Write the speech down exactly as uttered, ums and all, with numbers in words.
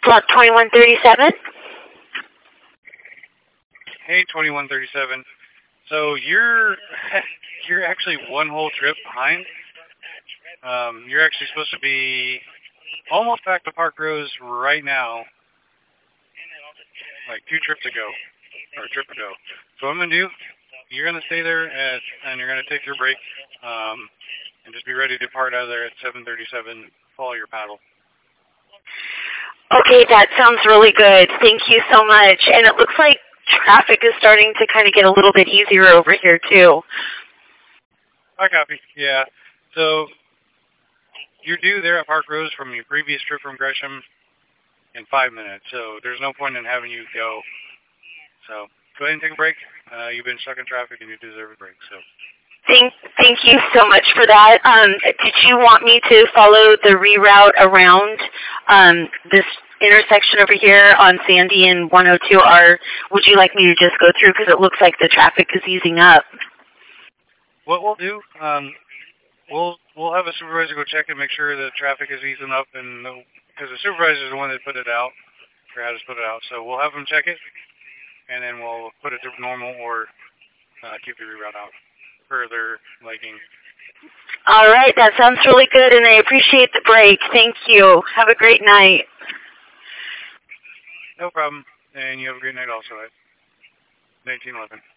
Block twenty-one thirty-seven. Hey, twenty-one thirty-seven. So you're you're actually one whole trip behind. Um, you're actually supposed to be almost back to Park Rose right now, like two trips ago, or a trip ago. So what I'm gonna do, you're gonna stay there at, and you're gonna take your break, um, and just be ready to depart out of there at seven thirty-seven. Follow your paddle. Okay, that sounds really good. Thank you so much. And it looks like traffic is starting to kind of get a little bit easier over here, too. I copy. Yeah. So you're due there at Park Rose from your previous trip from Gresham in five minutes. So there's no point in having you go. So go ahead and take a break. Uh, you've been stuck in traffic and you deserve a break. So. Thank, thank you so much for that. Um, did you want me to follow the reroute around um, this intersection over here on Sandy and one oh two, or would you like me to just go through because it looks like the traffic is easing up? What we'll do, um, we'll we'll have a supervisor go check and make sure the traffic is easing up, and because the supervisor is the one that put it out, or had us put it out. So we'll have them check it, and then we'll put it to normal or uh, keep the reroute out. Further liking. All right, that sounds really good, and I appreciate the break. Thank you. Have a great night. No problem, and you have a great night also at nineteen eleven.